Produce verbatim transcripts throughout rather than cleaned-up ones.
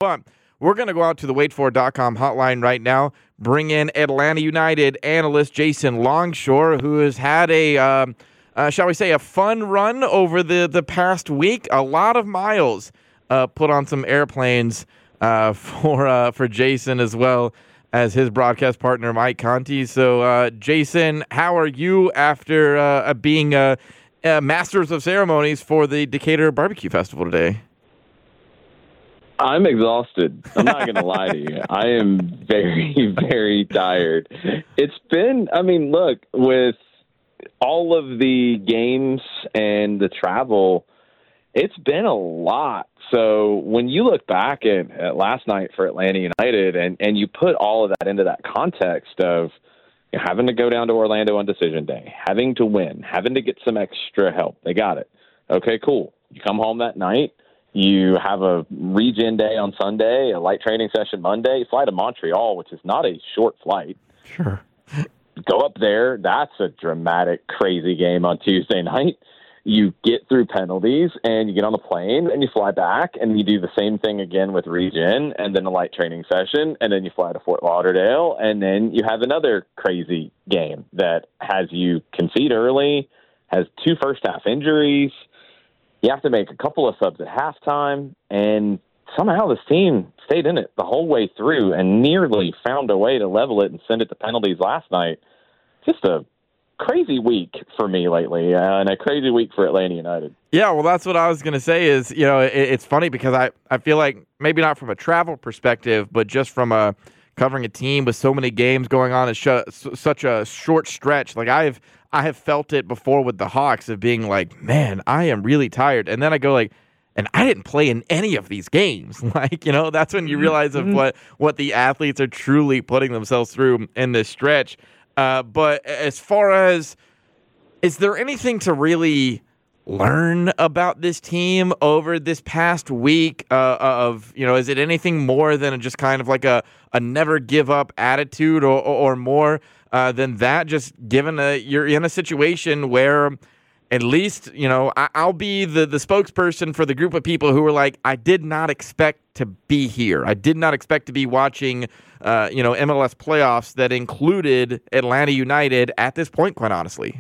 But we're going to go out to the wait for dot com hotline right now, bring in Atlanta United analyst Jason Longshore, who has had a, um, uh, shall we say, a fun run over the, the past week. A lot of miles uh, put on some airplanes uh, for uh, for Jason, as well as his broadcast partner, Mike Conti. So, uh, Jason, how are you after uh, being uh, uh, masters of ceremonies for the Decatur Barbecue Festival today? I'm exhausted. I'm not going to lie to you. I am very, very tired. It's been, I mean, look, with all of the games and the travel, it's been a lot. So when you look back at, at last night for Atlanta United and, and you put all of that into that context of you know, having to go down to Orlando on decision day, having to win, having to get some extra help, they got it. Okay, cool. You come home that night. You have a regen day on Sunday, a light training session Monday, fly to Montreal, which is not a short flight. Sure. Go up there. That's a dramatic, crazy game on Tuesday night. You get through penalties, and you get on the plane, and you fly back, and you do the same thing again with regen, and then a light training session, and then you fly to Fort Lauderdale, and then you have another crazy game that has you concede early, has two first-half injuries. You have to make a couple of subs at halftime, and somehow this team stayed in it the whole way through and nearly found a way to level it and send it to penalties last night. Just a crazy week for me lately, uh, and a crazy week for Atlanta United. Yeah, well, that's what I was going to say is, you know, it, it's funny because I, I feel like maybe not from a travel perspective, but just from a covering a team with so many games going on in sh- such a short stretch. Like I've I have felt it before with the Hawks of being like, man, I am really tired. And then I go like, and I didn't play in any of these games. Like, you know, that's when you realize of what, what the athletes are truly putting themselves through in this stretch. Uh, but as far as, is there anything to really learn about this team over this past week uh, of, you know, is it anything more than just kind of like a, a never give up attitude or, or, or more uh, than that? Just given a, you're in a situation where at least, you know, I, I'll be the, the spokesperson for the group of people who are like, I did not expect to be here. I did not expect to be watching, uh, you know, M L S playoffs that included Atlanta United at this point, quite honestly.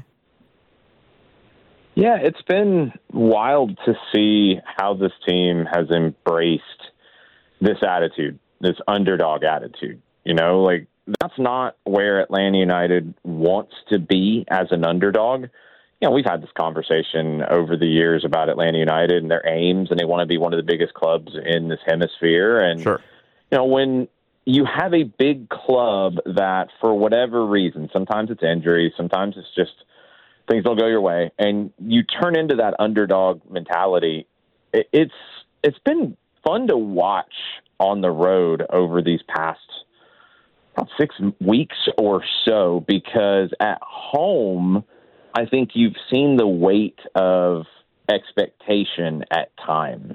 Yeah, it's been wild to see how this team has embraced this attitude, this underdog attitude. You know, like that's not where Atlanta United wants to be as an underdog. You know, we've had this conversation over the years about Atlanta United and their aims, and they want to be one of the biggest clubs in this hemisphere. And, sure. you know, when you have a big club that for whatever reason, sometimes it's injuries, sometimes it's just things don't go your way, and you turn into that underdog mentality, it's it's been fun to watch on the road over these past about six weeks or so, because at home, I think you've seen the weight of expectation at times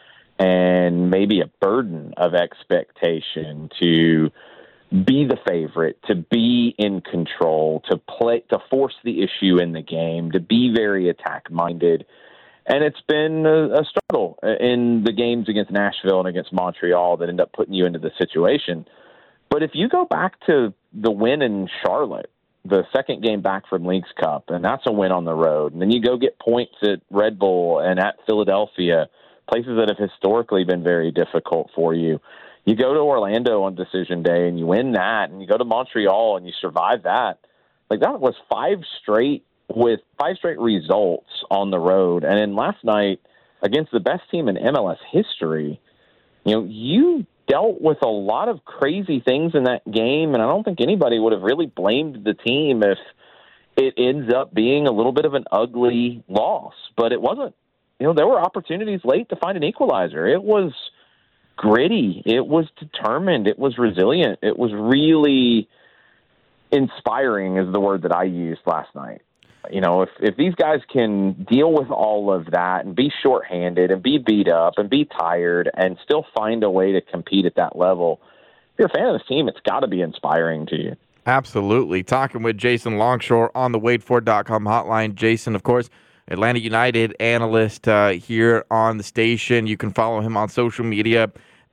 and maybe a burden of expectation to be the favorite, to be in control, to play, to force the issue in the game, to be very attack-minded. And it's been a, a struggle in the games against Nashville and against Montreal that end up putting you into the situation. But if you go back to the win in Charlotte, the second game back from Leagues Cup, and that's a win on the road, and then you go get points at Red Bull and at Philadelphia, places that have historically been very difficult for you. You go to Orlando on decision day and you win that, and you go to Montreal and you survive that. Like that was five straight with five straight results on the road. And then last night against the best team in M L S history, you know, you dealt with a lot of crazy things in that game. And I don't think anybody would have really blamed the team if it ends up being a little bit of an ugly loss, but it wasn't. You know, there were opportunities late to find an equalizer. It was gritty. It was determined. It was resilient. It was really inspiring is the word that I used last night. You know, if, if these guys can deal with all of that and be shorthanded and be beat up and be tired and still find a way to compete at that level, if you're a fan of this team, it's got to be inspiring to you. Absolutely. Talking with Jason Longshore on the wait for dot com hotline. Jason, of course, Atlanta United analyst uh, here on the station. You can follow him on social media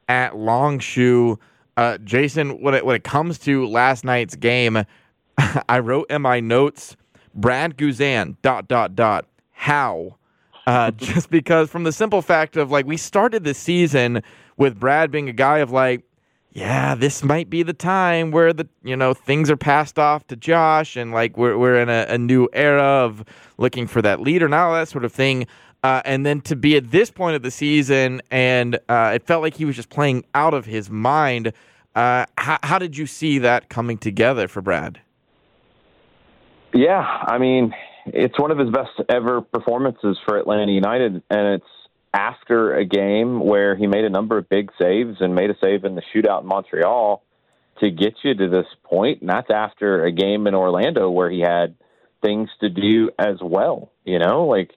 at Longshoe. Uh, Jason, when it, when it comes to last night's game, I wrote in my notes, Brad Guzan, dot, dot, dot, how? Uh, just because from the simple fact of, like, we started the season with Brad being a guy of, like, yeah, this might be the time where the, you know, things are passed off to Josh and, like, we're, we're in a, a new era of looking for that leader and all that sort of thing. Uh, and then to be at this point of the season, and uh, it felt like he was just playing out of his mind. Uh, how, how did you see that coming together for Brad? Yeah, I mean, it's one of his best ever performances for Atlanta United, and it's after a game where he made a number of big saves and made a save in the shootout in Montreal to get you to this point, and that's after a game in Orlando where he had things to do as well, you know? Like,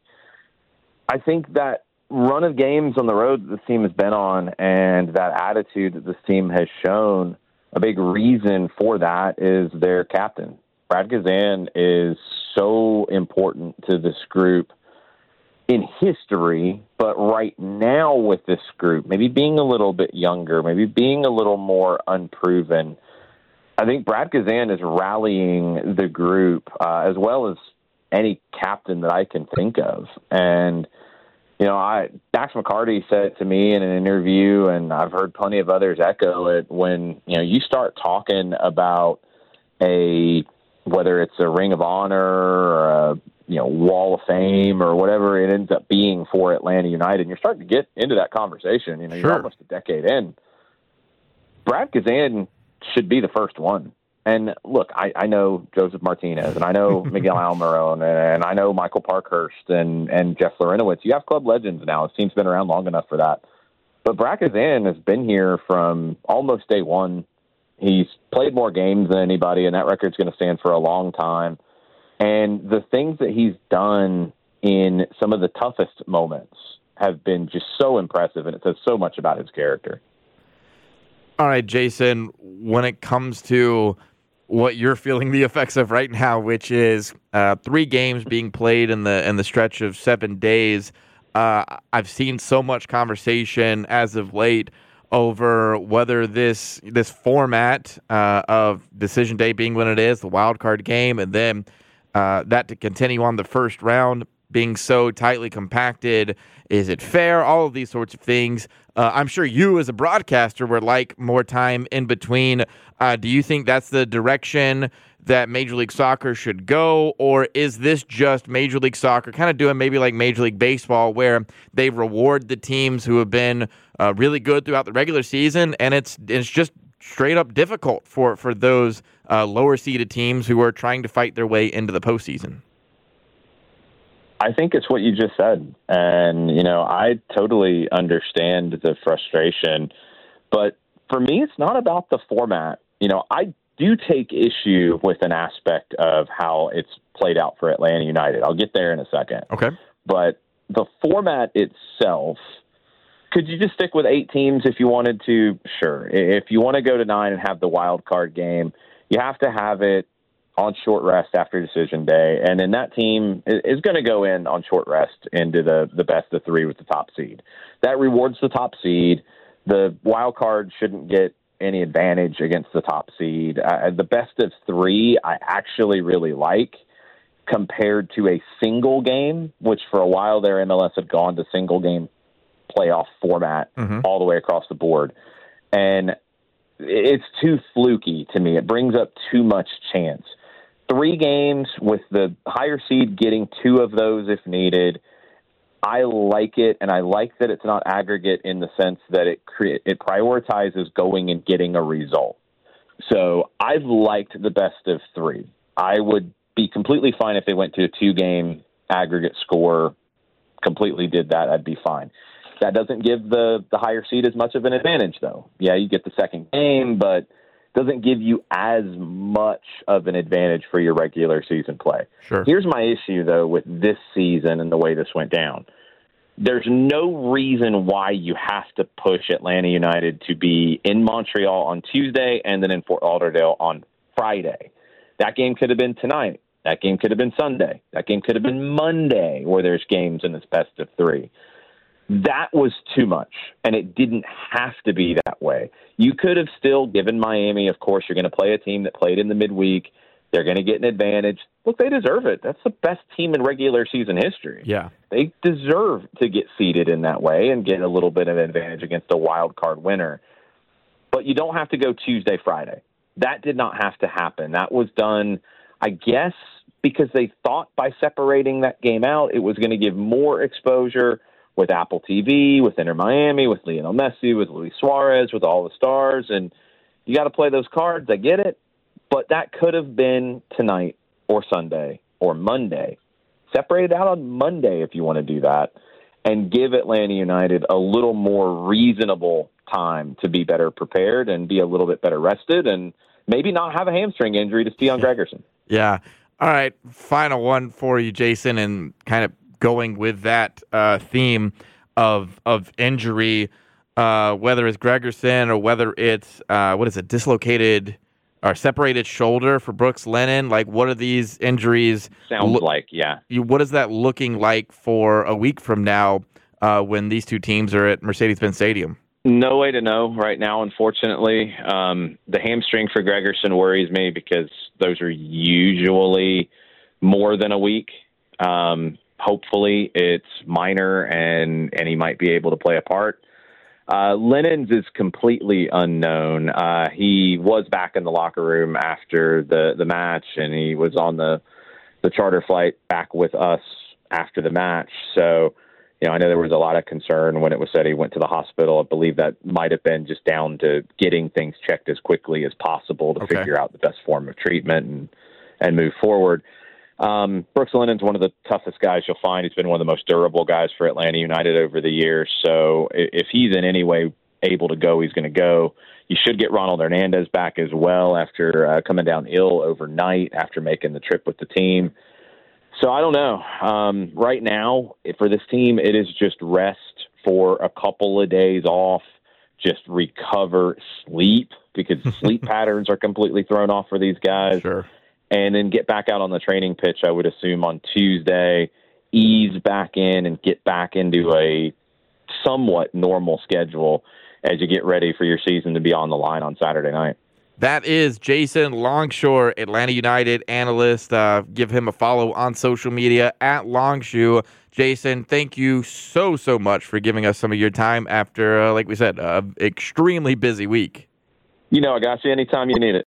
I think that run of games on the road that this team has been on and that attitude that this team has shown, a big reason for that is their captain. Brad Guzan is so important to this group in history, but right now with this group, maybe being a little bit younger, maybe being a little more unproven, I think Brad Guzan is rallying the group uh, as well as any captain that I can think of. And, you know, I Dax McCarty said it to me in an interview, and I've heard plenty of others echo it, when, you know, you start talking about a, whether it's a Ring of Honor or a, you know, Wall of Fame or whatever it ends up being for Atlanta United, and you're starting to get into that conversation. You know, Sure. You're almost a decade in. Brad Guzan should be the first one. And look, I, I know Joseph Martinez, and I know Miguel Almiron, and I know Michael Parkhurst and, and Jeff Lorenowitz. You have club legends now. His team's been around long enough for that. But Brad Guzan has been here from almost day one. He's played more games than anybody, and that record's going to stand for a long time. And the things that he's done in some of the toughest moments have been just so impressive, and it says so much about his character. All right, Jason, when it comes to what you're feeling the effects of right now, which is uh, three games being played in the in the stretch of seven days, uh, I've seen so much conversation as of late over whether this this format uh, of decision day being when it is, the wild card game, and then uh, that to continue on the first round being so tightly compacted. Is it fair? All of these sorts of things. Uh, I'm sure you as a broadcaster would like more time in between. Uh, do you think that's the direction that Major League Soccer should go? Or is this just Major League Soccer kind of doing maybe like Major League Baseball, where they reward the teams who have been uh, really good throughout the regular season, and it's it's just straight up difficult for, for those uh, lower seeded teams who are trying to fight their way into the postseason? I think it's what you just said. And, you know, I totally understand the frustration. But for me, it's not about the format. You know, I do take issue with an aspect of how it's played out for Atlanta United. I'll get there in a second. Okay. But the format itself, could you just stick with eight teams if you wanted to? Sure. If you want to go to nine and have the wild card game, you have to have it on short rest after decision day. And then that team is going to go in on short rest into the, the best of three with the top seed. That rewards the top seed. The wild card shouldn't get any advantage against the top seed. Uh, the best of three, I actually really like, compared to a single game, which for a while there, M L S had gone to single game playoff format mm-hmm. all the way across the board. And it's too fluky to me. It brings up too much chance. Three games with the higher seed getting two of those if needed. I like it, and I like that it's not aggregate in the sense that it cre- it prioritizes going and getting a result. So I've liked the best of three. I would be completely fine if they went to a two-game aggregate score, completely did that, I'd be fine. That doesn't give the, the higher seed as much of an advantage, though. Yeah, you get the second game, but doesn't give you as much of an advantage for your regular season play. Sure. Here's my issue, though, with this season and the way this went down. There's no reason why you have to push Atlanta United to be in Montreal on Tuesday and then in Fort Lauderdale on Friday. That game could have been tonight. That game could have been Sunday. That game could have been Monday, where there's games in this best of three. That was too much, and it didn't have to be that way. You could have still given Miami, of course, you're going to play a team that played in the midweek. They're going to get an advantage. Look, they deserve it. That's the best team in regular season history. Yeah. They deserve to get seeded in that way and get a little bit of an advantage against a wild card winner. But you don't have to go Tuesday, Friday. That did not have to happen. That was done, I guess, because they thought by separating that game out, it was going to give more exposure with Apple T V, with Inter Miami, with Lionel Messi, with Luis Suarez, with all the stars. And you got to play those cards. I get it. But that could have been tonight or Sunday or Monday. Separate it out on Monday if you want to do that and give Atlanta United a little more reasonable time to be better prepared and be a little bit better rested and maybe not have a hamstring injury to Steon Gregerson. Yeah. All right. Final one for you, Jason, and kind of going with that uh, theme of of injury, uh, whether it's Gregerson or whether it's, uh, what is it, dislocated or separated shoulder for Brooks Lennon. Like, what are these injuries? Sounds lo- like, yeah. You, what is that looking like for a week from now uh, when these two teams are at Mercedes-Benz Stadium? No way to know right now, unfortunately. Um, the hamstring for Gregerson worries me because those are usually more than a week. Um, hopefully it's minor and, and he might be able to play a part. Uh, Lennon's is completely unknown. Uh, he was back in the locker room after the, the match, and he was on the, the charter flight back with us after the match. So, you know, I know there was a lot of concern when it was said he went to the hospital. I believe that might have been just down to getting things checked as quickly as possible to okay. figure out the best form of treatment and, and move forward. Um, Brooks Lennon's one of the toughest guys you'll find. He's been one of the most durable guys for Atlanta United over the years. So if he's in any way able to go, he's going to go. You should get Ronald Hernandez back as well after uh, coming down ill overnight after making the trip with the team. So I don't know. Um, right now, for this team, it is just rest for a couple of days off, just recover, sleep, because sleep patterns are completely thrown off for these guys. Sure. And then get back out on the training pitch, I would assume, on Tuesday, ease back in and get back into a somewhat normal schedule as you get ready for your season to be on the line on Saturday night. That is Jason Longshore, Atlanta United analyst. Uh, give him a follow on social media at Longshoe. Jason, thank you so, so much for giving us some of your time after, uh, like we said, an extremely busy week. You know, I got you anytime you need it.